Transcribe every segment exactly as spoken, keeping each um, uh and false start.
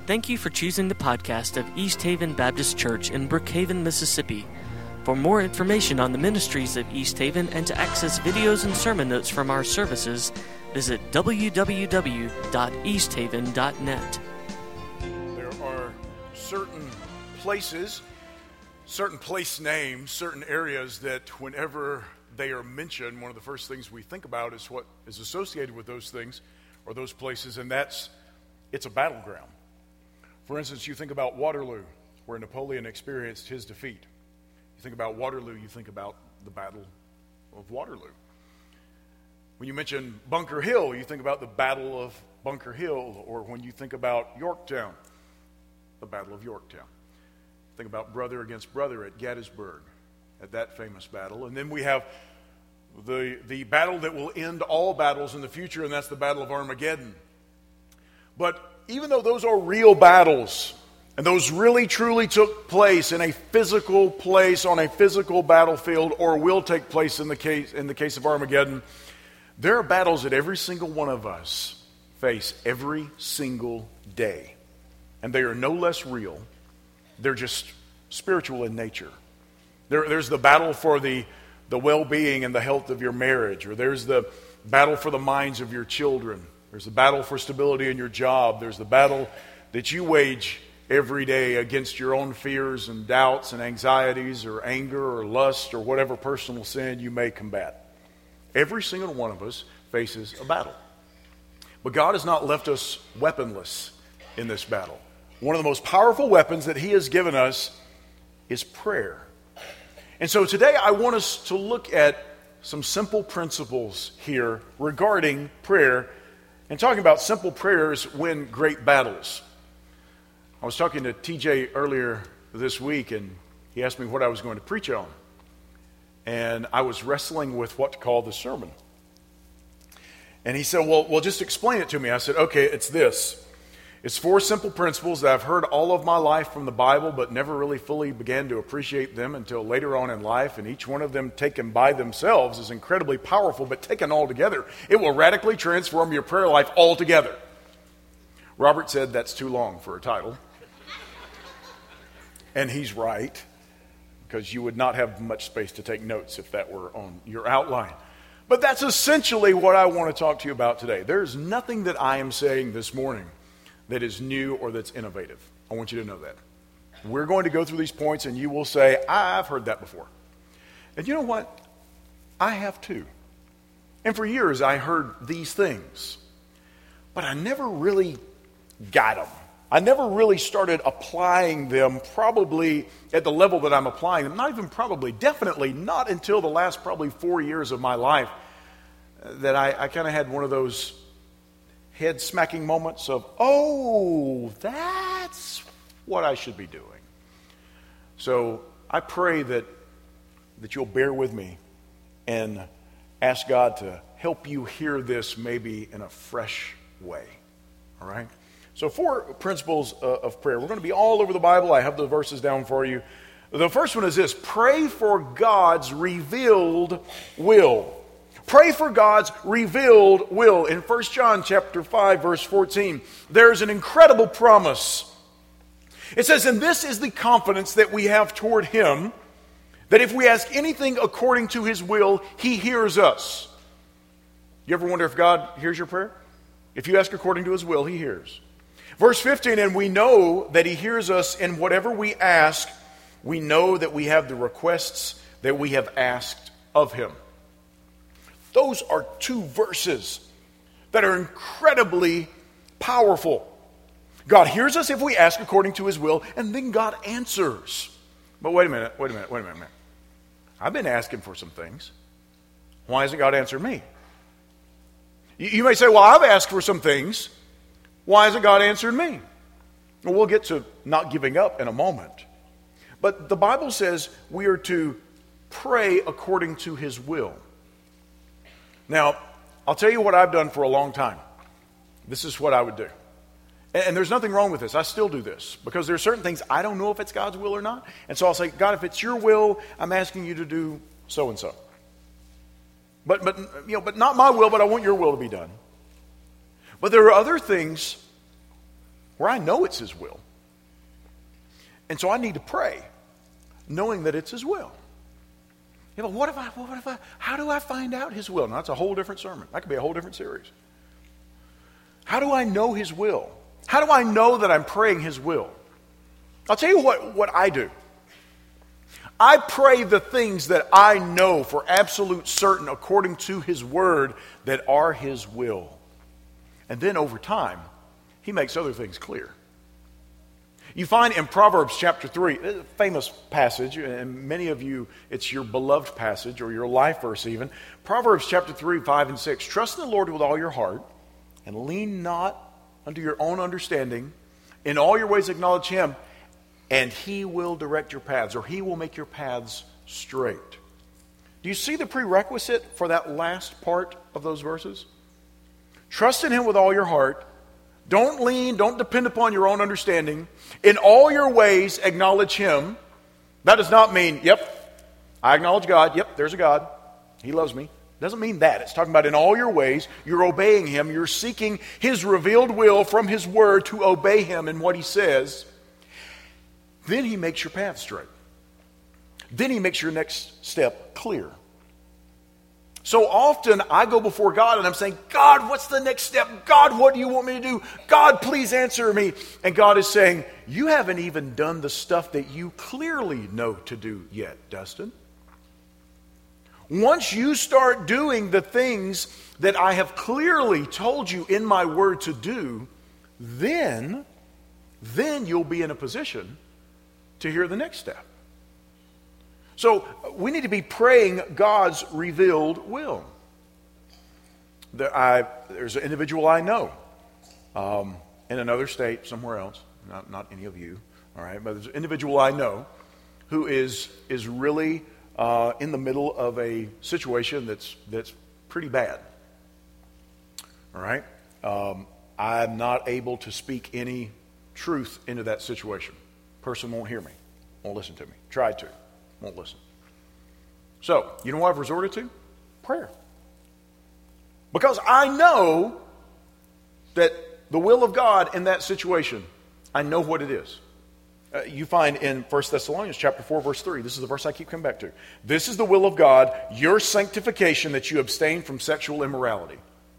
Thank you for choosing the podcast of East Haven Baptist Church in Brookhaven, Mississippi. For more information on the ministries of East Haven and to access videos and sermon notes from our services, visit w w w dot east haven dot net. There are certain places, certain place names, certain areas that whenever they are mentioned, one of the first things we think about is what is associated with those things or those places, and that's, it's a battleground. For instance, you think about Waterloo, where Napoleon experienced his defeat. You think about Waterloo, you think about the Battle of Waterloo. When you mention Bunker Hill, you think about the Battle of Bunker Hill, or when you think about Yorktown, the Battle of Yorktown. Think about brother against brother at Gettysburg, at that famous battle. And then we have the, the battle that will end all battles in the future, and that's the Battle of Armageddon. But even though those are real battles, and those really truly took place in a physical place on a physical battlefield, or will take place in the case in the case of Armageddon, there are battles that every single one of us face every single day. And they are no less real. They're just spiritual in nature. There, there's the battle for the, the well-being and the health of your marriage, or there's the battle for the minds of your children. There's the battle for stability in your job. There's the battle that you wage every day against your own fears and doubts and anxieties or anger or lust or whatever personal sin you may combat. Every single one of us faces a battle. But God has not left us weaponless in this battle. One of the most powerful weapons that He has given us is prayer. And so today I want us to look at some simple principles here regarding prayer, and talking about simple prayers win great battles. I was talking to T J earlier this week, and he asked me what I was going to preach on. And I was wrestling with what to call the sermon. And he said, well, well, just explain it to me. I said, okay, it's this. It's four simple principles that I've heard all of my life from the Bible, but never really fully began to appreciate them until later on in life. And each one of them taken by themselves is incredibly powerful, but taken all together, it will radically transform your prayer life altogether. Robert said that's too long for a title. And he's right, because you would not have much space to take notes if that were on your outline. But that's essentially what I want to talk to you about today. There's nothing that I am saying this morning that is new or that's innovative. I want you to know that. We're going to go through these points and you will say, I've heard that before. And you know what? I have too. And for years I heard these things, but I never really got them. I never really started applying them probably at the level that I'm applying them. Not even probably, definitely not until the last probably four years of my life that I, I kind of had one of those head-smacking moments of, oh, that's what I should be doing. So I pray that that you'll bear with me and ask God to help you hear this maybe in a fresh way. All right? So four principles uh, of prayer. We're going to be all over the Bible. I have the verses down for you. The first one is this: pray for God's revealed will. Pray for God's revealed will. In First John chapter five, verse fourteen, there's an incredible promise. It says, and this is the confidence that we have toward Him, that if we ask anything according to His will, He hears us. You ever wonder if God hears your prayer? If you ask according to His will, He hears. Verse fifteen, and we know that He hears us in whatever we ask. We know that we have the requests that we have asked of Him. Those are two verses that are incredibly powerful. God hears us if we ask according to His will, and then God answers. But wait a minute, wait a minute, wait a minute. minute. I've been asking for some things. Why hasn't God answered me? You, you may say, well, I've asked for some things. Why hasn't God answered me? Well, we'll get to not giving up in a moment. But the Bible says we are to pray according to His will. Now, I'll tell you what I've done for a long time. This is what I would do. And, and there's nothing wrong with this. I still do this. Because there are certain things I don't know if it's God's will or not. And so I'll say, God, if it's your will, I'm asking you to do so-and-so. But, but, you know, but not my will, but I want your will to be done. But there are other things where I know it's His will. And so I need to pray, knowing that it's His will. You know, what if I, what if I, how do I find out His will? Now, that's a whole different sermon. That could be a whole different series. How do I know His will? How do I know that I'm praying His will? I'll tell you what, what I do. I pray the things that I know for absolute certain according to His Word that are His will. And then over time, He makes other things clear. You find in Proverbs chapter three, a famous passage, and many of you, it's your beloved passage or your life verse even. Proverbs chapter three, five, and six. Trust in the Lord with all your heart and lean not unto your own understanding. In all your ways acknowledge Him, and He will direct your paths, or He will make your paths straight. Do you see the prerequisite for that last part of those verses? Trust in Him with all your heart. Don't lean, don't depend upon your own understanding. In all your ways, acknowledge Him. That does not mean, yep, I acknowledge God. Yep, there's a God. He loves me. It doesn't mean that. It's talking about in all your ways, you're obeying Him. You're seeking His revealed will from His Word to obey Him in what He says. Then He makes your path straight. Then He makes your next step clear. So often I go before God and I'm saying, God, what's the next step? God, what do you want me to do? God, please answer me. And God is saying, you haven't even done the stuff that you clearly know to do yet, Dustin. Once you start doing the things that I have clearly told you in my word to do, then, then you'll be in a position to hear the next step. So we need to be praying God's revealed will. There, I, there's an individual I know um, in another state, somewhere else, not, not any of you, all right, but there's an individual I know who is is really uh, in the middle of a situation that's that's pretty bad. All right, um, I'm not able to speak any truth into that situation. Person won't hear me, won't listen to me. Tried to. Won't listen. So, you know what I've resorted to? Prayer. Because I know that the will of God in that situation, I know what it is. Uh, you find in First Thessalonians chapter four, verse three, this is the verse I keep coming back to. This is the will of God, your sanctification, that you abstain from sexual immorality.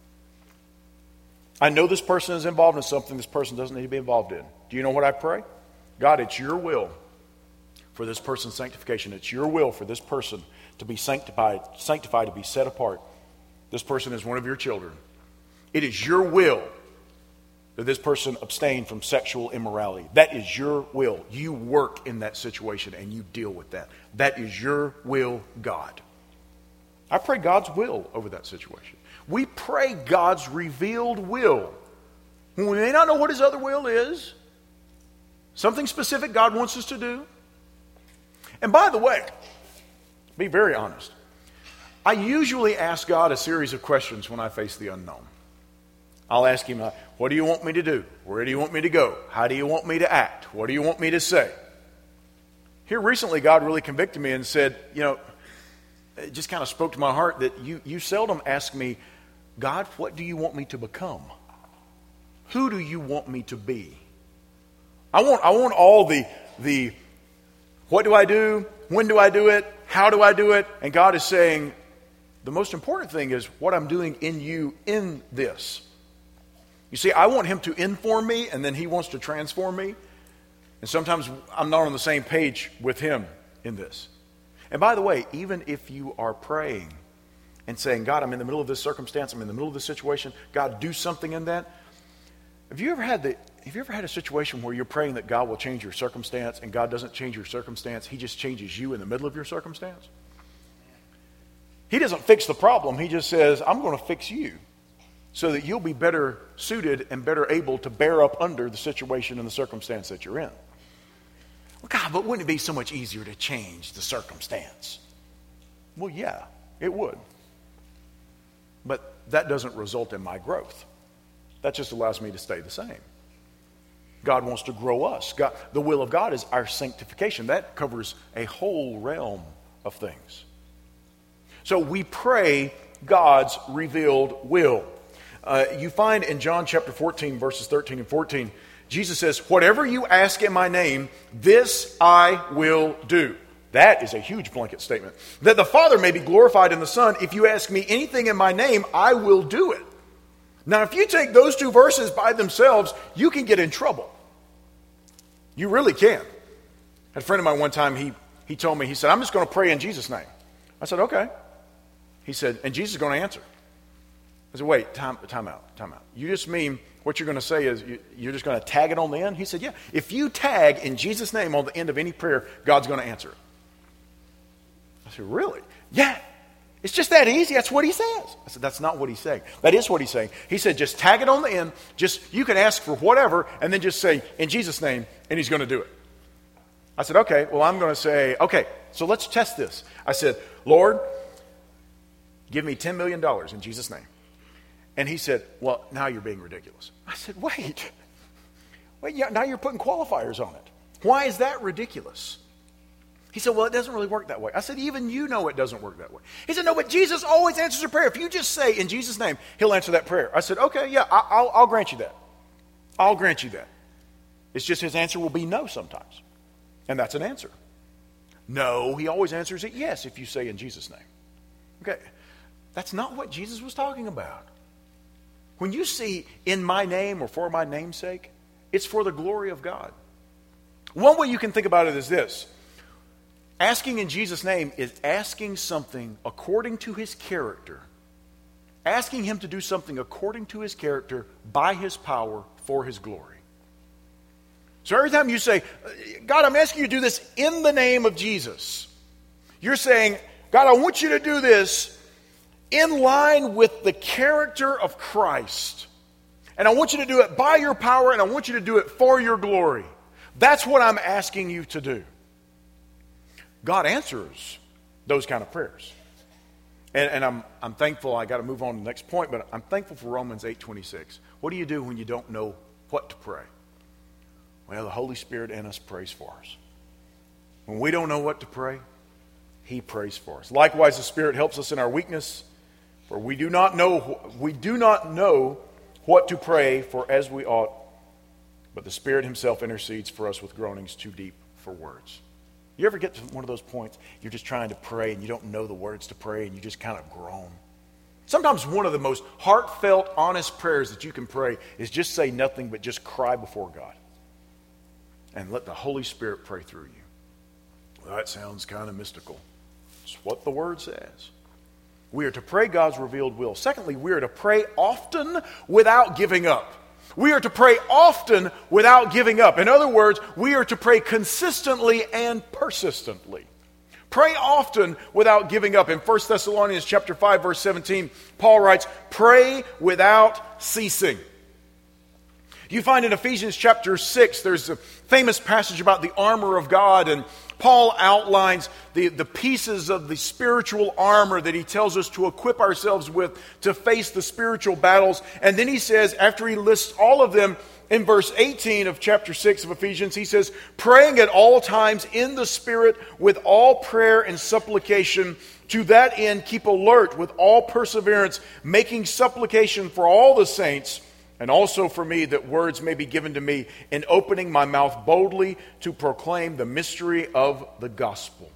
I know this person is involved in something this person doesn't need to be involved in. Do you know what I pray? God, it's your will for this person's sanctification. It's your will for this person to be sanctified, sanctified, to be set apart. This person is one of your children. It is your will that this person abstain from sexual immorality. That is your will. You work in that situation and you deal with that. That is your will, God. I pray God's will over that situation. We pray God's revealed will. When we may not know what His other will is, something specific God wants us to do. And by the way, be very honest, I usually ask God a series of questions when I face the unknown. I'll ask Him, what do you want me to do? Where do you want me to go? How do you want me to act? What do you want me to say? Here recently, God really convicted me and said, you know, it just kind of spoke to my heart that you, you seldom ask me, God, what do you want me to become? Who do you want me to be? I want, I want all the, the, what do I do? When do I do it? How do I do it? And God is saying, the most important thing is what I'm doing in you in this. You see, I want Him to inform me, and then He wants to transform me. And sometimes I'm not on the same page with Him in this. And by the way, even if you are praying and saying, God, I'm in the middle of this circumstance, I'm in the middle of this situation, God, do something in that. Have you ever had the Have you ever had a situation where you're praying that God will change your circumstance and God doesn't change your circumstance? He just changes you in the middle of your circumstance? He doesn't fix the problem. He just says, I'm going to fix you so that you'll be better suited and better able to bear up under the situation and the circumstance that you're in. Well, God, but wouldn't it be so much easier to change the circumstance? Well, yeah, it would. But that doesn't result in my growth. That just allows me to stay the same. God wants to grow us. God, the will of God is our sanctification. That covers a whole realm of things. So we pray God's revealed will. Uh, you find in John chapter fourteen, verses thirteen and fourteen, Jesus says, whatever you ask in my name, this I will do. That is a huge blanket statement. That the Father may be glorified in the Son. If you ask me anything in my name, I will do it. Now, if you take those two verses by themselves, you can get in trouble. You really can. I had a friend of mine one time, he, he told me, he said, I'm just going to pray in Jesus' name. I said, okay. He said, and Jesus is going to answer. I said, wait, time, time out, time out. You just mean what you're going to say is you, you're just going to tag it on the end? He said, yeah. If you tag in Jesus' name on the end of any prayer, God's going to answer it. I said, really? Yeah. It's just that easy. That's what he says. I said, that's not what he's saying. That is what he's saying. He said, just tag it on the end. Just, you can ask for whatever, and then just say, in Jesus' name, and he's going to do it. I said, okay, well, I'm going to say, okay, so let's test this. I said, Lord, give me ten million dollars in Jesus' name. And he said, well, now you're being ridiculous. I said, wait. Wait, yeah, now you're putting qualifiers on it. Why is that ridiculous? He said, well, it doesn't really work that way. I said, even you know it doesn't work that way. He said, no, but Jesus always answers a prayer. If you just say, in Jesus' name, he'll answer that prayer. I said, okay, yeah, I, I'll, I'll grant you that. I'll grant you that. It's just his answer will be no sometimes. And that's an answer. No, he always answers it yes if you say in Jesus' name. Okay, that's not what Jesus was talking about. When you see in my name or for my name's sake, it's for the glory of God. One way you can think about it is this. Asking in Jesus' name is asking something according to his character. Asking him to do something according to his character by his power for his glory. So every time you say, God, I'm asking you to do this in the name of Jesus, you're saying, God, I want you to do this in line with the character of Christ. And I want you to do it by your power, and I want you to do it for your glory. That's what I'm asking you to do. God answers those kind of prayers. And, and I'm, I'm thankful, I got to move on to the next point, but I'm thankful for Romans eight twenty-six. What do you do when you don't know what to pray? Well, the Holy Spirit in us prays for us. When we don't know what to pray, he prays for us. Likewise, the Spirit helps us in our weakness, for we do not know we do not know what to pray for as we ought, but the Spirit himself intercedes for us with groanings too deep for words. You ever get to one of those points, you're just trying to pray and you don't know the words to pray and you just kind of groan? Sometimes one of the most heartfelt, honest prayers that you can pray is just say nothing but just cry before God. And let the Holy Spirit pray through you. Well, that sounds kind of mystical. It's what the Word says. We are to pray God's revealed will. Secondly, we are to pray often without giving up. We are to pray often without giving up. In other words, we are to pray consistently and persistently. Pray often without giving up. In First Thessalonians chapter five, verse seventeen, Paul writes, pray without ceasing. You find in Ephesians chapter six, there's a famous passage about the armor of God, and Paul outlines the, the pieces of the spiritual armor that he tells us to equip ourselves with to face the spiritual battles. And then he says, after he lists all of them, in verse eighteen of chapter six of Ephesians, he says, praying at all times in the Spirit with all prayer and supplication. To that end, keep alert with all perseverance, making supplication for all the saints, and also for me, that words may be given to me in opening my mouth boldly to proclaim the mystery of the gospel.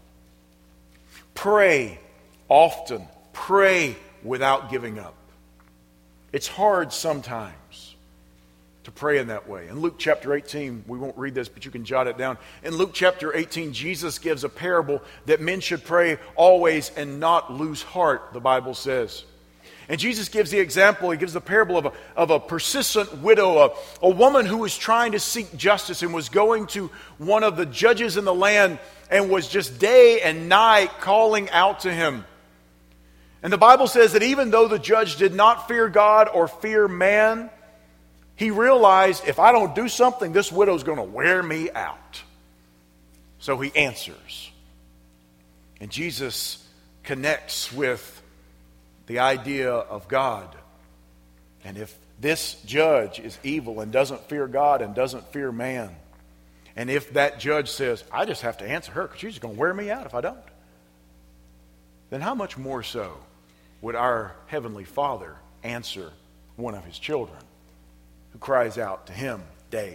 Pray often. Pray without giving up. It's hard sometimes to pray in that way. In Luke chapter eighteen, we won't read this, but you can jot it down. In Luke chapter eighteen, Jesus gives a parable that men should pray always and not lose heart, the Bible says. And Jesus gives the example, he gives the parable of a, of a persistent widow, a, a woman who was trying to seek justice and was going to one of the judges in the land and was just day and night calling out to him. And the Bible says that even though the judge did not fear God or fear man, he realized, if I don't do something, this widow's going to wear me out. So he answers. And Jesus connects with the idea of God. And if this judge is evil and doesn't fear God and doesn't fear man, and if that judge says, I just have to answer her because she's just going to wear me out if I don't, then how much more so would our Heavenly Father answer one of his children who cries out to him day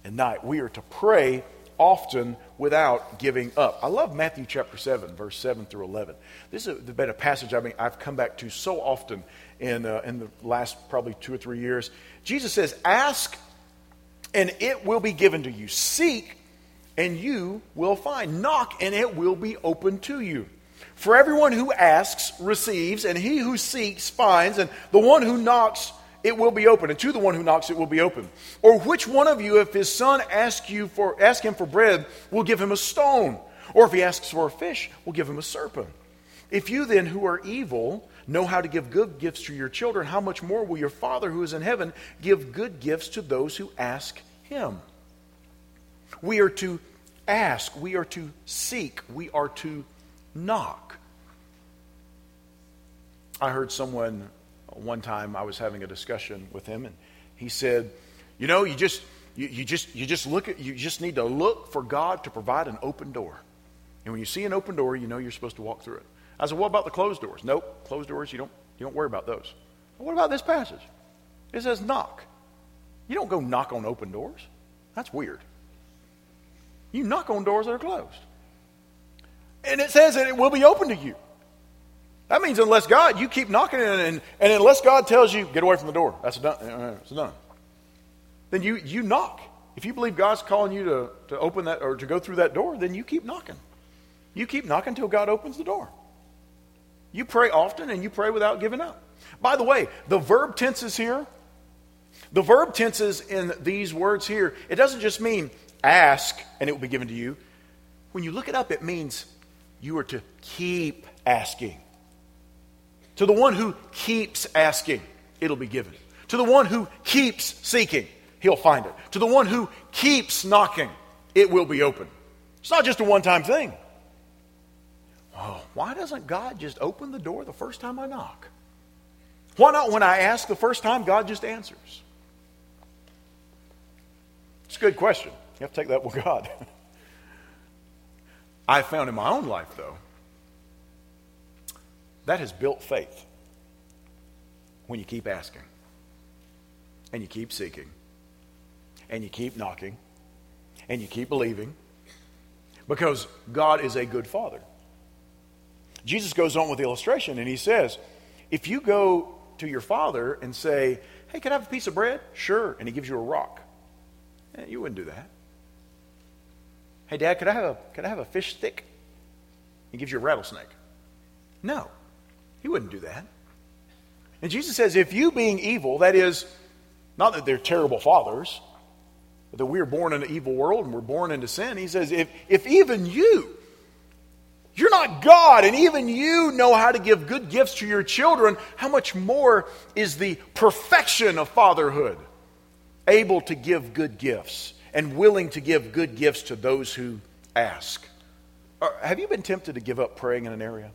and night. We are to pray often without giving up. I love Matthew chapter seven, verse seven through eleven. This has been a passage I mean, I've come back to so often in, uh, in the last probably two or three years. Jesus says, ask and it will be given to you. Seek and you will find. Knock and it will be open to you. For everyone who asks receives, and he who seeks finds, and the one who knocks it will be open, and to the one who knocks it will be open. Or which one of you, if his son asks you for ask him for bread, will give him a stone? Or if he asks for a fish, will give him a serpent? If you then, who are evil, know how to give good gifts to your children, how much more will your Father who is in heaven give good gifts to those who ask him? We are to ask, we are to seek, we are to knock. I heard someone one time, I was having a discussion with him, and he said, you know, you just you, you just you just look at you just need to look for God to provide an open door. And when you see an open door, you know you're supposed to walk through it. I said, what about the closed doors? Nope, closed doors, you don't you don't worry about those. Well, what about this passage? It says knock. You don't go knock on open doors. That's weird. You knock on doors that are closed. And it says that it will be open to you. That means unless God, you keep knocking and, and, and unless God tells you, get away from the door, that's done. It's done. Then you, you knock. If you believe God's calling you to, to open that or to go through that door, then you keep knocking. You keep knocking until God opens the door. You pray often and you pray without giving up. By the way, the verb tenses here, the verb tenses in these words here, it doesn't just mean ask and it will be given to you. When you look it up, it means you are to keep asking. To the one who keeps asking, it'll be given. To the one who keeps seeking, he'll find it. To the one who keeps knocking, it will be open. It's not just a one-time thing. Oh, why doesn't God just open the door the first time I knock? Why not when I ask the first time, God just answers? It's a good question. You have to take that with God. I found in my own life, though, that has built faith when you keep asking and you keep seeking and you keep knocking and you keep believing because God is a good Father. Jesus goes on with the illustration and he says, if you go to your father and say, hey, can I have a piece of bread? Sure. And he gives you a rock. Eh, you wouldn't do that. Hey, Dad, could I have a, could I have a fish stick? He gives you a rattlesnake. No. He wouldn't do that. And Jesus says, if you being evil, that is, not that they're terrible fathers, but that we're born in an evil world and we're born into sin. He says, if, if even you, you're not God, and even you know how to give good gifts to your children, how much more is the perfection of fatherhood able to give good gifts and willing to give good gifts to those who ask? Or, have you been tempted to give up praying in an area?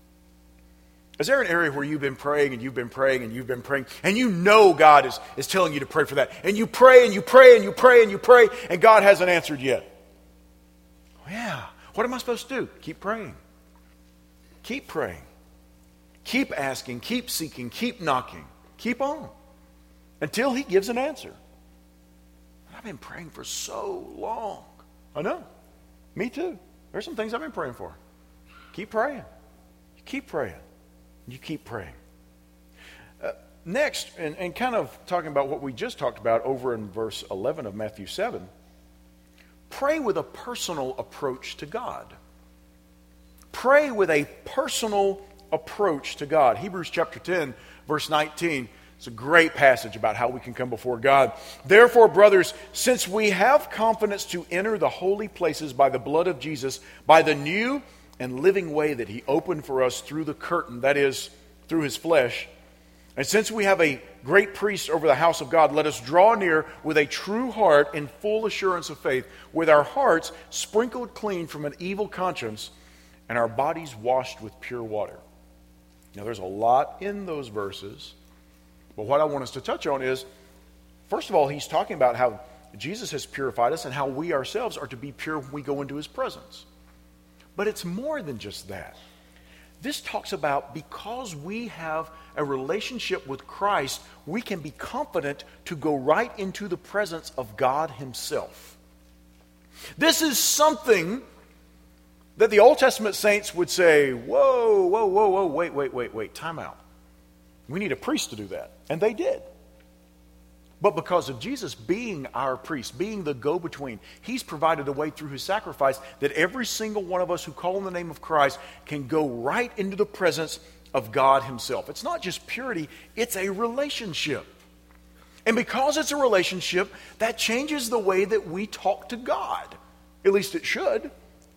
Is there an area where you've been praying and you've been praying and you've been praying and you know God is, is telling you to pray for that, and you pray and you pray and you pray and you pray and God hasn't answered yet? Yeah. What am I supposed to do? Keep praying. Keep praying. Keep asking. Keep seeking. Keep knocking. Keep on until he gives an answer. I've been praying for so long. I know. Me too. There's some things I've been praying for. Keep praying. You keep praying. You keep praying. Uh, next, and, and kind of talking about what we just talked about over in verse eleven of Matthew seven, pray with a personal approach to God. Pray with a personal approach to God. Hebrews chapter ten, verse nineteen. It's a great passage about how we can come before God. Therefore, brothers, since we have confidence to enter the holy places by the blood of Jesus, by the new and living way that he opened for us through the curtain, that is, through his flesh, and since we have a great priest over the house of God, let us draw near with a true heart in full assurance of faith, with our hearts sprinkled clean from an evil conscience and our bodies washed with pure water. Now, there's a lot in those verses. But what I want us to touch on is, first of all, he's talking about how Jesus has purified us and how we ourselves are to be pure when we go into his presence. But it's more than just that. This talks about because we have a relationship with Christ, we can be confident to go right into the presence of God himself. This is something that the Old Testament saints would say, whoa, whoa, whoa, whoa, wait, wait, wait, wait, time out. We need a priest to do that. And they did. But because of Jesus being our priest, being the go-between, he's provided a way through his sacrifice that every single one of us who call on the name of Christ can go right into the presence of God himself. It's not just purity, it's a relationship. And because it's a relationship, that changes the way that we talk to God. At least it should.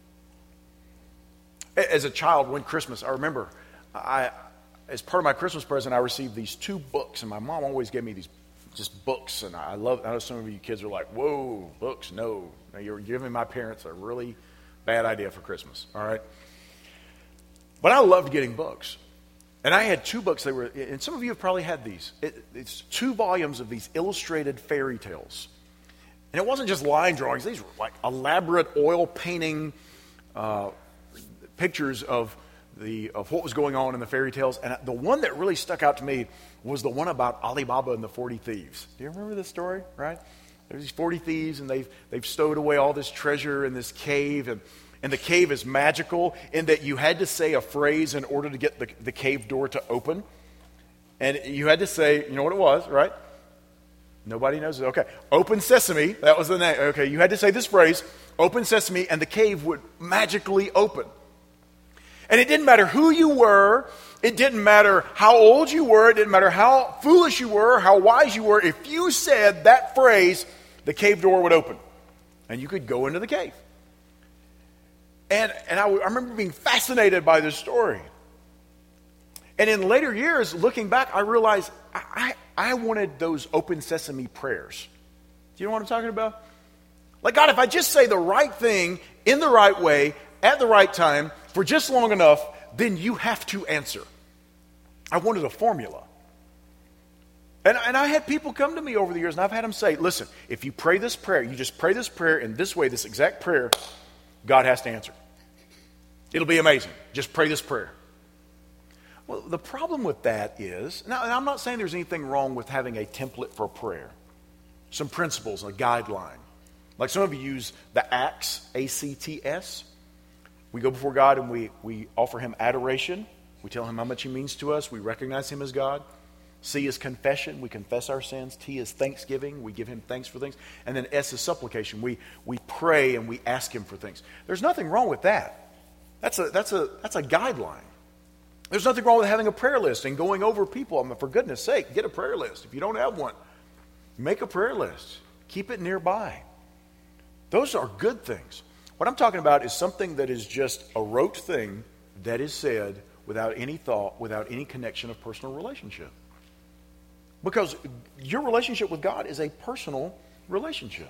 As a child, one Christmas, I remember, I, as part of my Christmas present, I received these two books, and my mom always gave me these just books, and I love. I know some of you kids are like, "Whoa, books? No, now you're giving my parents a really bad idea for Christmas." All right, but I loved getting books, and I had two books. They were, and some of you have probably had these. It, it's two volumes of these illustrated fairy tales, and it wasn't just line drawings. These were like elaborate oil painting uh, pictures of the of what was going on in the fairy tales. And the one that really stuck out to me was the one about Ali Baba and the forty thieves. Do you remember this story, right? There's these forty thieves, and they've, they've stowed away all this treasure in this cave, and, and the cave is magical in that you had to say a phrase in order to get the, the cave door to open. And you had to say, you know what it was, right? Nobody knows it. Okay. Open sesame, that was the name. Okay, you had to say this phrase, open sesame, and the cave would magically open. And it didn't matter who you were, it didn't matter how old you were, it didn't matter how foolish you were, how wise you were. If you said that phrase, the cave door would open. And you could go into the cave. And, and I, I remember being fascinated by this story. And in later years, looking back, I realized I, I, I wanted those open sesame prayers. Do you know what I'm talking about? Like, God, if I just say the right thing in the right way, at the right time, for just long enough, then you have to answer. I wanted a formula. And, and I had people come to me over the years, and I've had them say, listen, if you pray this prayer, you just pray this prayer in this way, this exact prayer, God has to answer. It'll be amazing. Just pray this prayer. Well, the problem with that is, now, and I'm not saying there's anything wrong with having a template for prayer. Some principles, a guideline. Like some of you use the ACTS, A C T S. We go before God and we, we offer him adoration. We tell him how much he means to us. We recognize him as God. C is confession. We confess our sins. T is thanksgiving. We give him thanks for things. And then S is supplication. We, we pray and we ask him for things. There's nothing wrong with that. That's a, that's a, that's a guideline. There's nothing wrong with having a prayer list and going over people. I mean, for goodness sake, get a prayer list. If you don't have one, make a prayer list. Keep it nearby. Those are good things. What I'm talking about is something that is just a rote thing that is said without any thought, without any connection of personal relationship. Because your relationship with God is a personal relationship.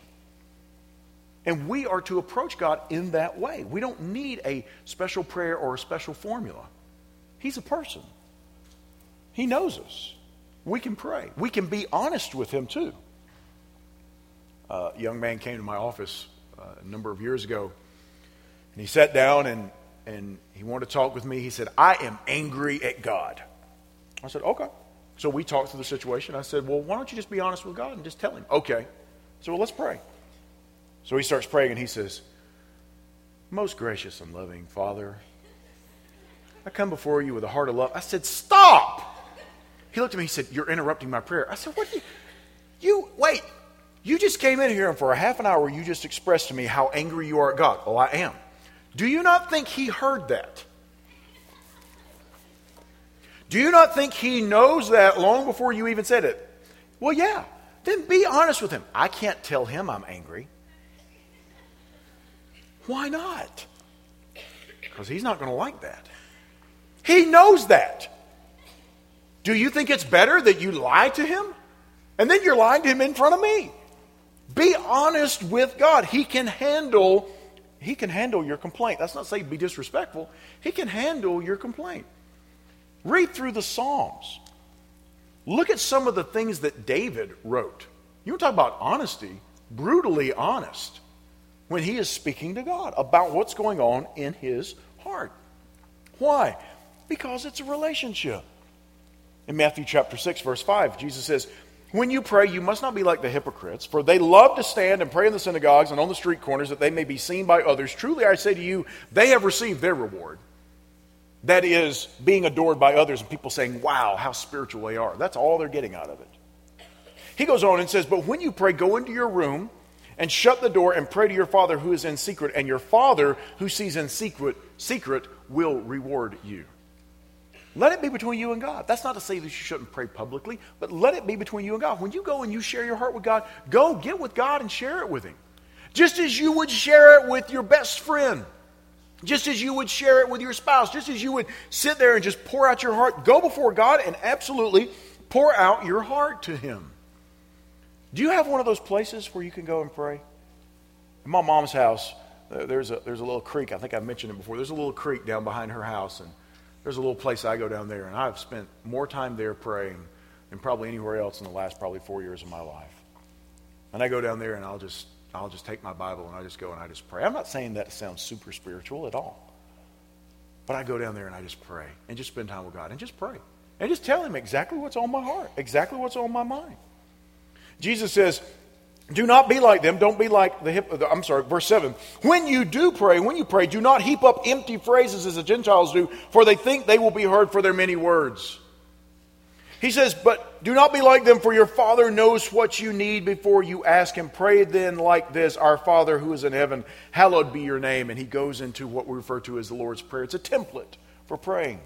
And we are to approach God in that way. We don't need a special prayer or a special formula. He's a person. He knows us. We can pray. We can be honest with him too. Uh, a young man came to my office uh, a number of years ago, and he sat down and, and he wanted to talk with me. He said, I am angry at God. I said, okay. So we talked through the situation. I said, well, why don't you just be honest with God and just tell him? Okay. So well, let's pray. So he starts praying and he says, most gracious and loving Father, I come before you with a heart of love. I said, stop. He looked at me, he said, you're interrupting my prayer. I said, what do you, you, wait, you just came in here and for a half an hour you just expressed to me how angry you are at God. Oh, I am. Do you not think he heard that? Do you not think he knows that long before you even said it? Well, yeah. Then be honest with him. I can't tell him I'm angry. Why not? Because he's not going to like that. He knows that. Do you think it's better that you lie to him? And then you're lying to him in front of me. Be honest with God. He can handle, he can handle your complaint. That's not saying be disrespectful. He can handle your complaint. Read through the Psalms. Look at some of the things that David wrote. You want to talk about honesty, brutally honest, when he is speaking to God about what's going on in his heart. Why? Because it's a relationship. In Matthew chapter six, verse five, Jesus says, when you pray, you must not be like the hypocrites, for they love to stand and pray in the synagogues and on the street corners that they may be seen by others. Truly, I say to you, they have received their reward. That is, being adored by others and people saying, wow, how spiritual they are. That's all they're getting out of it. He goes on and says, but when you pray, go into your room and shut the door and pray to your Father who is in secret, and your Father who sees in secret, secret will reward you. Let it be between you and God. That's not to say that you shouldn't pray publicly, but let it be between you and God. When you go and you share your heart with God, go get with God and share it with Him. Just as you would share it with your best friend. Just as you would share it with your spouse. Just as you would sit there and just pour out your heart. Go before God and absolutely pour out your heart to Him. Do you have one of those places where you can go and pray? In my mom's house, there's a, there's a little creek. I think I've mentioned it before. There's a little creek down behind her house, and there's a little place I go down there, and I've spent more time there praying than probably anywhere else in the last probably four years of my life. And I go down there, and I'll just I'll just take my Bible, and I just go and I just pray. I'm not saying that sounds super spiritual at all. But I go down there, and I just pray, and just spend time with God, and just pray. And just tell Him exactly what's on my heart, exactly what's on my mind. Jesus says, do not be like them. Don't be like the hip. I'm sorry, verse seven. When you do pray, when you pray, do not heap up empty phrases as the Gentiles do, for they think they will be heard for their many words. He says, but do not be like them, for your Father knows what you need before you ask Him. Pray then like this, our Father who is in heaven, hallowed be your name. And he goes into what we refer to as the Lord's Prayer. It's a template for praying.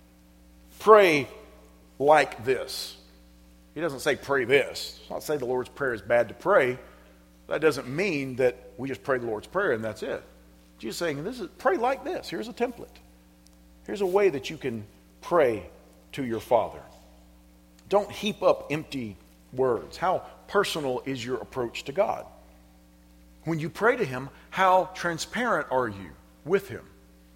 Pray like this. He doesn't say pray this. It's not say the Lord's Prayer is bad to pray. That doesn't mean that we just pray the Lord's Prayer and that's it. Jesus is saying, this is, pray like this. Here's a template. Here's a way that you can pray to your Father. Don't heap up empty words. How personal is your approach to God? When you pray to Him, how transparent are you with Him?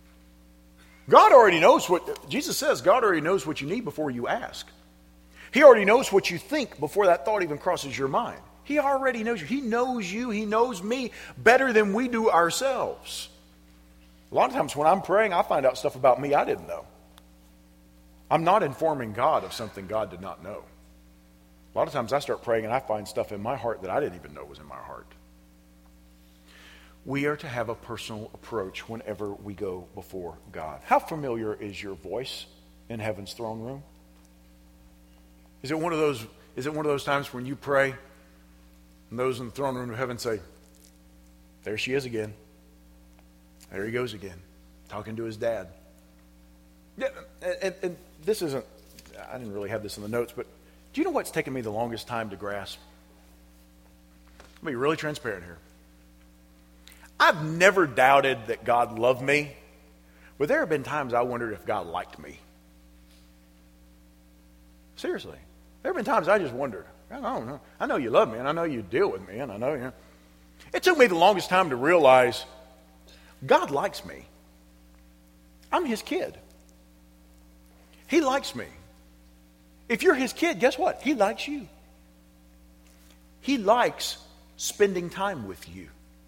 God already knows what, Jesus says, God already knows what you need before you ask. He already knows what you think before that thought even crosses your mind. He already knows you. He knows you. He knows me better than we do ourselves. A lot of times when I'm praying, I find out stuff about me I didn't know. I'm not informing God of something God did not know. A lot of times I start praying and I find stuff in my heart that I didn't even know was in my heart. We are to have a personal approach whenever we go before God. How familiar is your voice in heaven's throne room? Is it one of those, is it one of those times when you pray and those in the throne room of heaven say, there she is again. There he goes again, talking to his dad. Yeah, and, and this isn't, I didn't really have this in the notes, but do you know what's taken me the longest time to grasp? I'll be really transparent here. I've never doubted that God loved me, but there have been times I wondered if God liked me. Seriously. There have been times I just wondered, I don't know. I know you love me, and I know you deal with me, and I know you. It took me the longest time to realize God likes me. I'm His kid. He likes me. If you're His kid, guess what? He likes you. He likes spending time with you.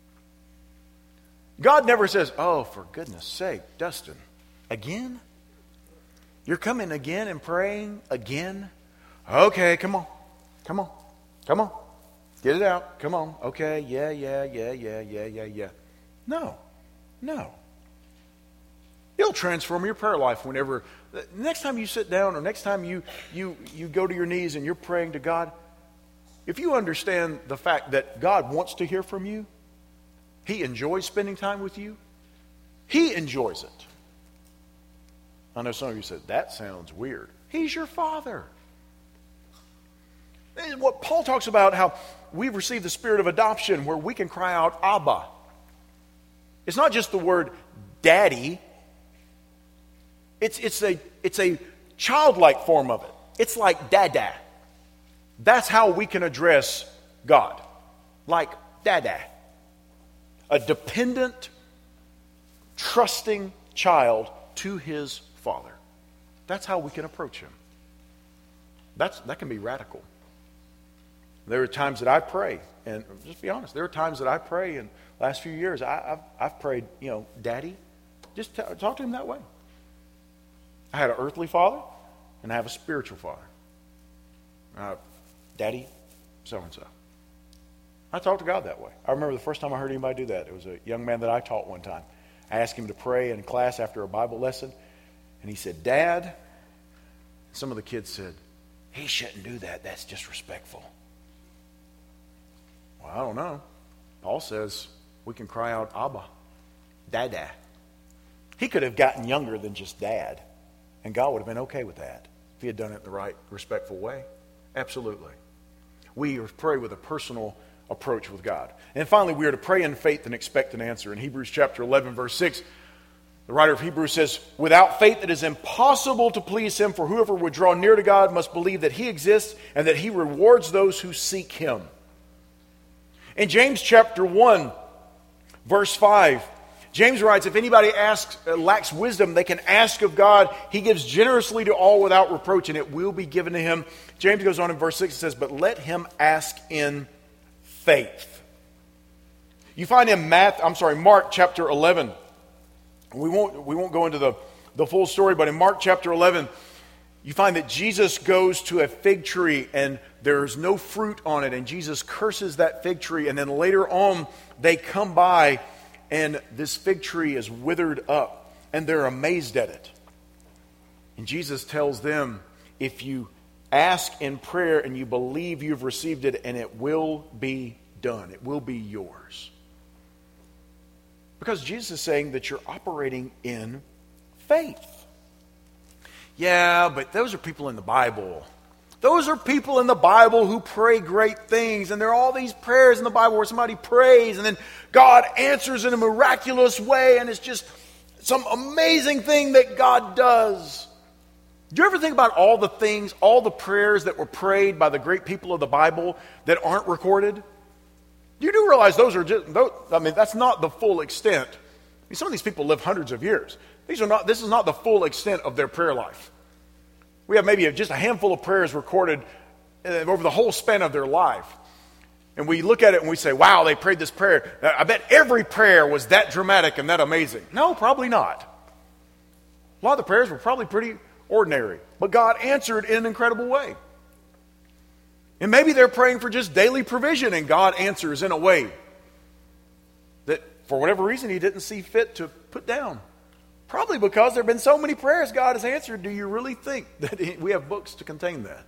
God never says, oh, for goodness sake, Dustin, again? You're coming again and praying again? Okay, come on. Come on. Come on. Get it out. Come on. Okay, yeah, yeah, yeah, yeah, yeah, yeah, yeah. No. No. It'll transform your prayer life whenever, next time you sit down or next time you, you, you go to your knees and you're praying to God, if you understand the fact that God wants to hear from you, He enjoys spending time with you, He enjoys it. I know some of you said, that sounds weird. He's your Father. And what Paul talks about, how we've received the spirit of adoption where we can cry out, Abba. It's not just the word daddy. It's, it's, a, it's a childlike form of it. It's like dada. That's how we can address God. Like dada. A dependent, trusting child to his Father. That's how we can approach Him. That's, that can be radical. There are times that I pray, and just be honest, there are times that I pray in the last few years, I, I've, I've prayed, you know, Daddy, just t- talk to Him that way. I had an earthly father, and I have a spiritual father. Uh, Daddy, so-and-so. I talk to God that way. I remember the first time I heard anybody do that. It was a young man that I taught one time. I asked him to pray in class after a Bible lesson, and he said, Dad. Some of the kids said, he shouldn't do that. That's disrespectful. Well, I don't know. Paul says we can cry out, Abba, Dada. He could have gotten younger than just Dad, and God would have been okay with that if he had done it in the right, respectful way. Absolutely. We pray with a personal approach with God. And finally, we are to pray in faith and expect an answer. In Hebrews chapter eleven, verse six, the writer of Hebrews says, without faith it is impossible to please him, for whoever would draw near to God must believe that he exists and that he rewards those who seek him. In James chapter one, verse five, James writes, if anybody asks, uh, lacks wisdom, they can ask of God. He gives generously to all without reproach, and it will be given to him. James goes on in verse six and says, but let him ask in faith. You find in Math, I'm sorry, Mark chapter eleven. We won't we won't go into the, the full story, but in Mark chapter eleven, you find that Jesus goes to a fig tree and there's no fruit on it, and Jesus curses that fig tree, and then later on they come by and this fig tree is withered up, and they're amazed at it. And Jesus tells them, if you ask in prayer and you believe you've received it, and it will be done. It will be yours. Because Jesus is saying that you're operating in faith. Yeah, but those are people in the Bible. Those are people in the Bible who pray great things. And there are all these prayers in the Bible where somebody prays and then God answers in a miraculous way. And it's just some amazing thing that God does. Do you ever think about all the things, all the prayers that were prayed by the great people of the Bible that aren't recorded? You do realize those are just, those, I mean, that's not the full extent. I mean, some of these people live hundreds of years. These are not, this is not the full extent of their prayer life. We have maybe just a handful of prayers recorded over the whole span of their life. And we look at it and we say, wow, they prayed this prayer. I bet every prayer was that dramatic and that amazing. No, probably not. A lot of the prayers were probably pretty ordinary. But God answered in an incredible way. And maybe they're praying for just daily provision, and God answers in a way that, for whatever reason, he didn't see fit to put down. Probably because there have been so many prayers God has answered. Do you really think that we have books to contain that?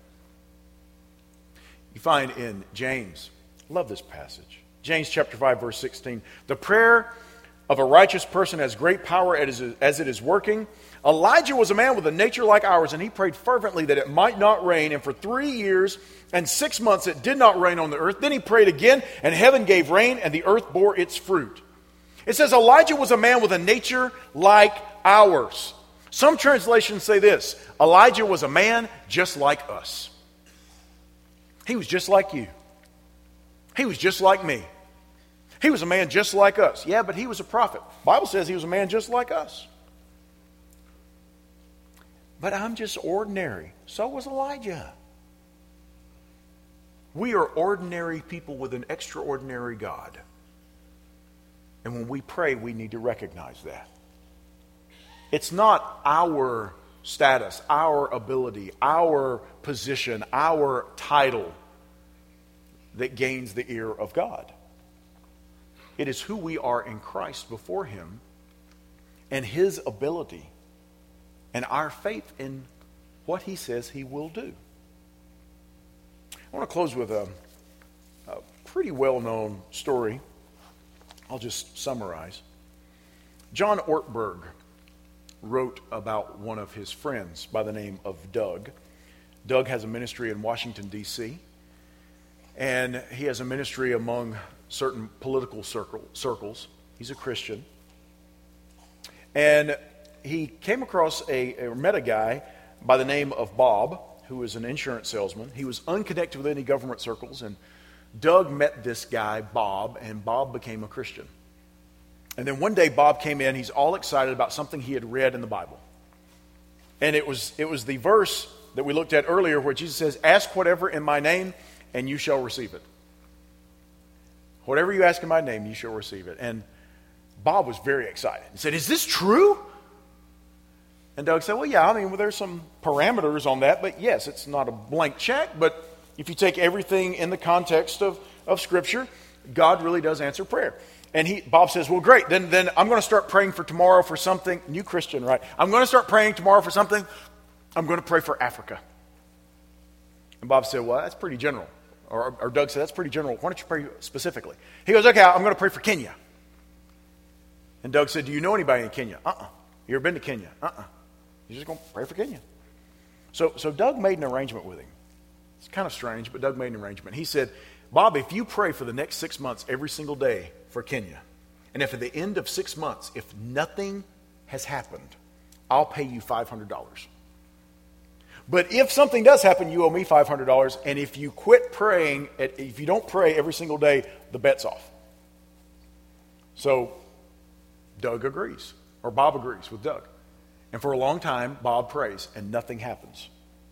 You find in James, love this passage, James chapter five, verse sixteen, the prayer of a righteous person has great power as it is working. Elijah was a man with a nature like ours, and he prayed fervently that it might not rain. And for three years and six months it did not rain on the earth. Then he prayed again, and heaven gave rain, and the earth bore its fruit. It says Elijah was a man with a nature like ours. Some translations say this: Elijah was a man just like us. He was just like you. He was just like me. He was a man just like us. Yeah, but he was a prophet. The Bible says he was a man just like us. But I'm just ordinary. So was Elijah. We are ordinary people with an extraordinary God. And when we pray, we need to recognize that. It's not our status, our ability, our position, our title that gains the ear of God. It is who we are in Christ before him and his ability and our faith in what he says he will do. I want to close with a, a pretty well-known story. I'll just summarize. John Ortberg wrote about one of his friends by the name of Doug. Doug has a ministry in Washington, D C, and he has a ministry among certain political circle, circles. He's a Christian. And he came across a, or met a guy by the name of Bob, who was an insurance salesman. He was unconnected with any government circles, and Doug met this guy, Bob, and Bob became a Christian. And then one day Bob came in, he's all excited about something he had read in the Bible. And it was it was the verse that we looked at earlier where Jesus says, ask whatever in my name and you shall receive it. Whatever you ask in my name, you shall receive it. And Bob was very excited. He said, is this true? And Doug said, well, yeah, I mean, well, there's some parameters on that, but yes, it's not a blank check, but if you take everything in the context of, of Scripture, God really does answer prayer. And he, Bob says, well, great, then, then I'm going to start praying for tomorrow for something. New Christian, right? I'm going to start praying tomorrow for something. I'm going to pray for Africa. And Bob said, well, that's pretty general. Or, or Doug said, that's pretty general. Why don't you pray specifically? He goes, okay, I'm going to pray for Kenya. And Doug said, do you know anybody in Kenya? Uh-uh. You ever been to Kenya? Uh-uh. You're just going to pray for Kenya. So, so Doug made an arrangement with him. It's kind of strange, but Doug made an arrangement. He said, Bob, if you pray for the next six months every single day for Kenya, and if at the end of six months, if nothing has happened, I'll pay you five hundred dollars. But if something does happen, you owe me five hundred dollars, and if you quit praying, if you don't pray every single day, the bet's off. So Doug agrees, or Bob agrees with Doug. And for a long time, Bob prays, and nothing happens.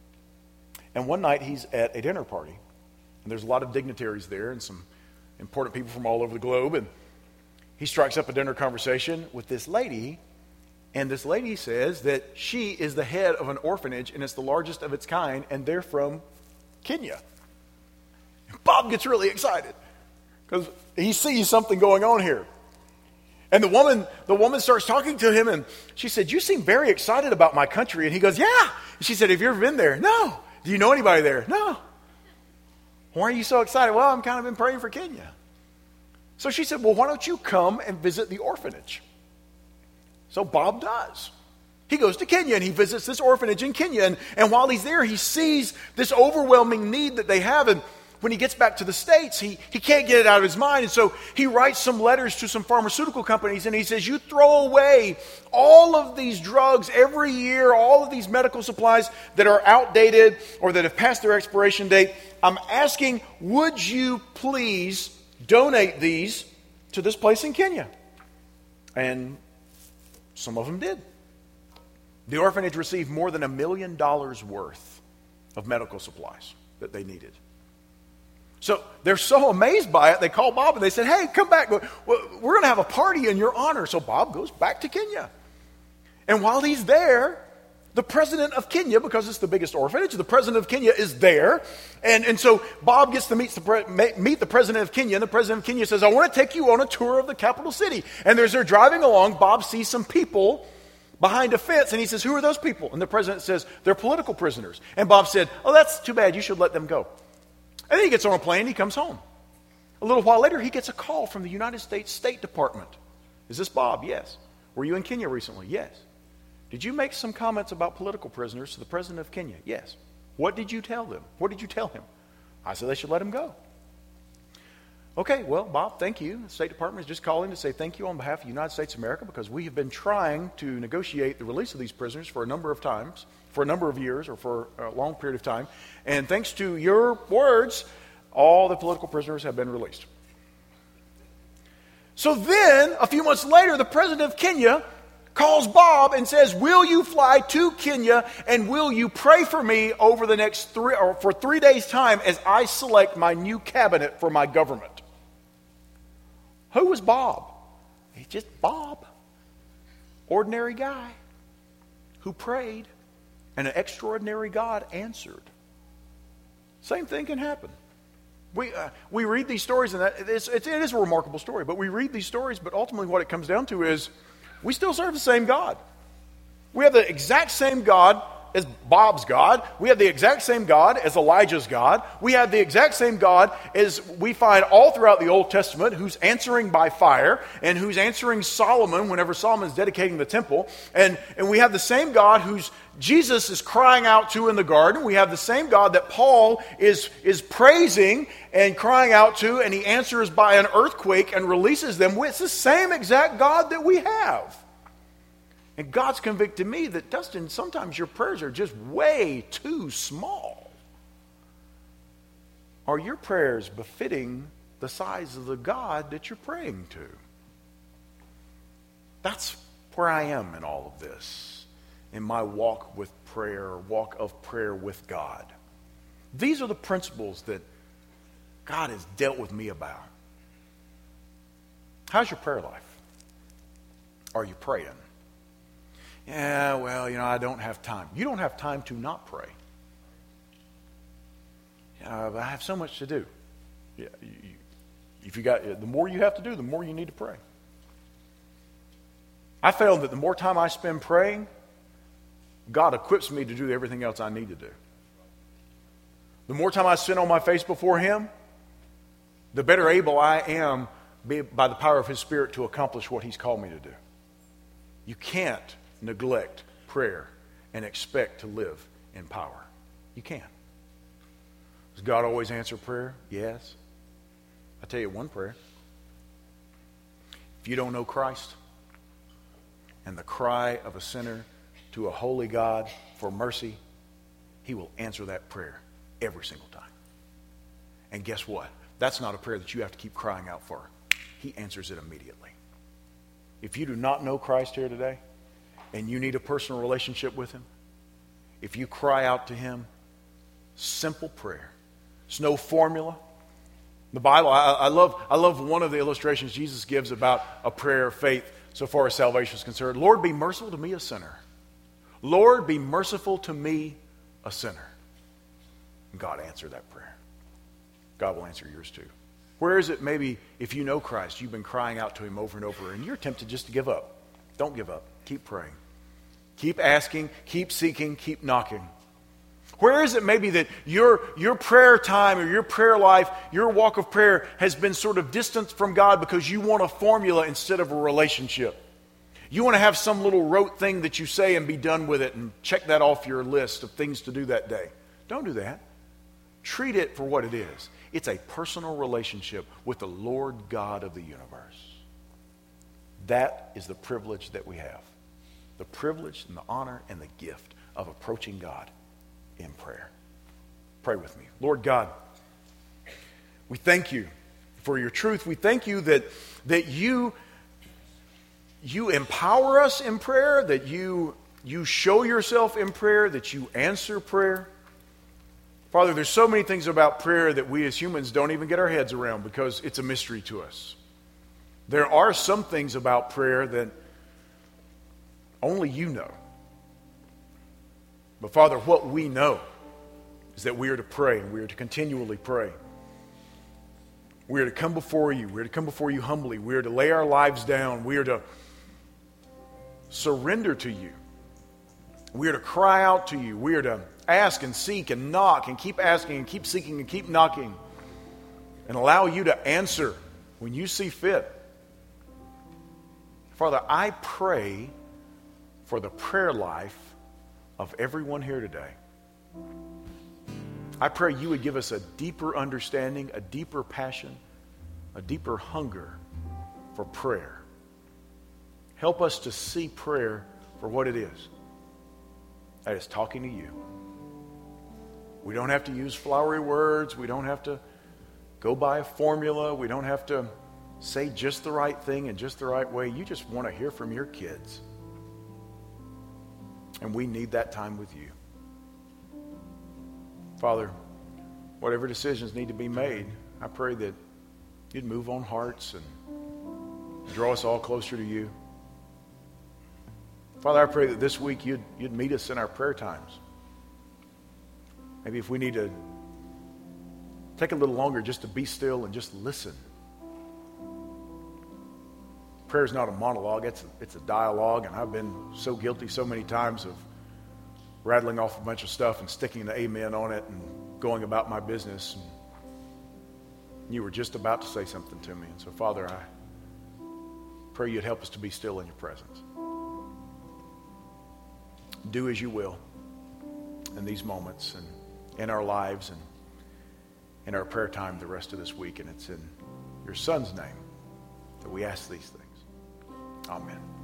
And one night, he's at a dinner party, and there's a lot of dignitaries there and some important people from all over the globe, and he strikes up a dinner conversation with this lady, and this lady says that she is the head of an orphanage, and it's the largest of its kind, and they're from Kenya. And Bob gets really excited because he sees something going on here. And the woman, the woman starts talking to him, and she said, you seem very excited about my country. And he goes, yeah. And she said, have you ever been there? No. Do you know anybody there? No. Why are you so excited? Well, I'm kind of been praying for Kenya. So she said, well, why don't you come and visit the orphanage? So Bob does. He goes to Kenya, and he visits this orphanage in Kenya. And, and while he's there, he sees this overwhelming need that they have. And when he gets back to the States, he, he can't get it out of his mind. And so he writes some letters to some pharmaceutical companies, and he says, you throw away all of these drugs every year, all of these medical supplies that are outdated or that have passed their expiration date. I'm asking, would you please donate these to this place in Kenya? And some of them did. The orphanage received more than a million dollars worth of medical supplies that they needed. So they're so amazed by it, they call Bob and they said, hey, come back. We're going to have a party in your honor. So Bob goes back to Kenya. And while he's there, the president of Kenya, because it's the biggest orphanage, the president of Kenya is there. And, and so Bob gets to meet the, pre- meet the president of Kenya. And the president of Kenya says, I want to take you on a tour of the capital city. And as they're driving along, Bob sees some people behind a fence. And he says, who are those people? And the president says, they're political prisoners. And Bob said, oh, that's too bad. You should let them go. And then he gets on a plane and he comes home. A little while later, he gets a call from the United States State Department. Is this Bob? Yes. Were you in Kenya recently? Yes. Did you make some comments about political prisoners to the president of Kenya? Yes. What did you tell them? What did you tell him? I said they should let him go. Okay, well, Bob, thank you. The State Department is just calling to say thank you on behalf of the United States of America because we have been trying to negotiate the release of these prisoners for a number of times, for a number of years or for a long period of time. And thanks to your words, all the political prisoners have been released. So then, a few months later, the president of Kenya calls Bob and says, will you fly to Kenya and will you pray for me over the next three or for three days' time as I select my new cabinet for my government? Who was Bob? He's just Bob. Ordinary guy who prayed and an extraordinary God answered. Same thing can happen. We uh, we read these stories and that, it's, it's, it is a remarkable story, but we read these stories, but ultimately what it comes down to is we still serve the same God. We have the exact same God as Bob's God. We have the exact same God as Elijah's God. We have the exact same God as we find all throughout the Old Testament, who's answering by fire and who's answering Solomon whenever Solomon's dedicating the temple. And, and we have the same God who's Jesus is crying out to in the garden. We have the same God that Paul is, is praising and crying out to, and he answers by an earthquake and releases them. It's the same exact God that we have. And God's convicted me that, Dustin, sometimes your prayers are just way too small. Are your prayers befitting the size of the God that you're praying to? That's where I am in all of this, in my walk with prayer, walk of prayer with God. These are the principles that God has dealt with me about. How's your prayer life? Are you praying? Yeah, well, you know, I don't have time. You don't have time to not pray. Uh, but I have so much to do. Yeah, you, you, if you got the more you have to do, the more you need to pray. I found that the more time I spend praying, God equips me to do everything else I need to do. The more time I spend on my face before Him, the better able I am by the power of His Spirit to accomplish what He's called me to do. You can't neglect prayer and expect to live in power. You can't. Does God always answer prayer? Yes. I'll tell you one prayer. If you don't know Christ and the cry of a sinner to a holy God for mercy, He will answer that prayer every single time. And guess what? That's not a prayer that you have to keep crying out for. He answers it immediately. If you do not know Christ here today, and you need a personal relationship with Him, if you cry out to Him, simple prayer. It's no formula. The Bible, I, I love I love one of the illustrations Jesus gives about a prayer of faith so far as salvation is concerned. Lord, be merciful to me, a sinner. Lord, be merciful to me, a sinner. And God answered that prayer. God will answer yours too. Where is it maybe if you know Christ, you've been crying out to Him over and over, and you're tempted just to give up? Don't give up. Keep praying. Keep asking, keep seeking, keep knocking. Where is it maybe that your, your prayer time or your prayer life, your walk of prayer has been sort of distanced from God because you want a formula instead of a relationship? You want to have some little rote thing that you say and be done with it and check that off your list of things to do that day. Don't do that. Treat it for what it is. It's a personal relationship with the Lord God of the universe. That is the privilege that we have. The privilege and the honor and the gift of approaching God in prayer. Pray with me. Lord God, we thank You for Your truth. We thank You that, that you, you empower us in prayer, that you, you show Yourself in prayer, that You answer prayer. Father, there's so many things about prayer that we as humans don't even get our heads around because it's a mystery to us. There are some things about prayer that only You know. But Father, what we know is that we are to pray and we are to continually pray. We are to come before You. We are to come before You humbly. We are to lay our lives down. We are to surrender to You. We are to cry out to You. We are to ask and seek and knock and keep asking and keep seeking and keep knocking and allow You to answer when You see fit. Father, I pray for the prayer life of everyone here today. I pray You would give us a deeper understanding, a deeper passion, a deeper hunger for prayer. Help us to see prayer for what it is. That is talking to You. We don't have to use flowery words. We don't have to go by a formula. We don't have to say just the right thing in just the right way. You just want to hear from Your kids. And we need that time with You. Father, whatever decisions need to be made, I pray that You'd move on hearts and draw us all closer to You. Father, I pray that this week you'd, you'd meet us in our prayer times. Maybe if we need to take a little longer just to be still and just listen. Prayer is not a monologue, it's a, it's a dialogue, and I've been so guilty so many times of rattling off a bunch of stuff and sticking the amen on it and going about my business. And you were just about to say something to me. And so, Father, I pray You'd help us to be still in Your presence. Do as You will in these moments and in our lives and in our prayer time the rest of this week. And it's in Your Son's name that we ask these things. Amen.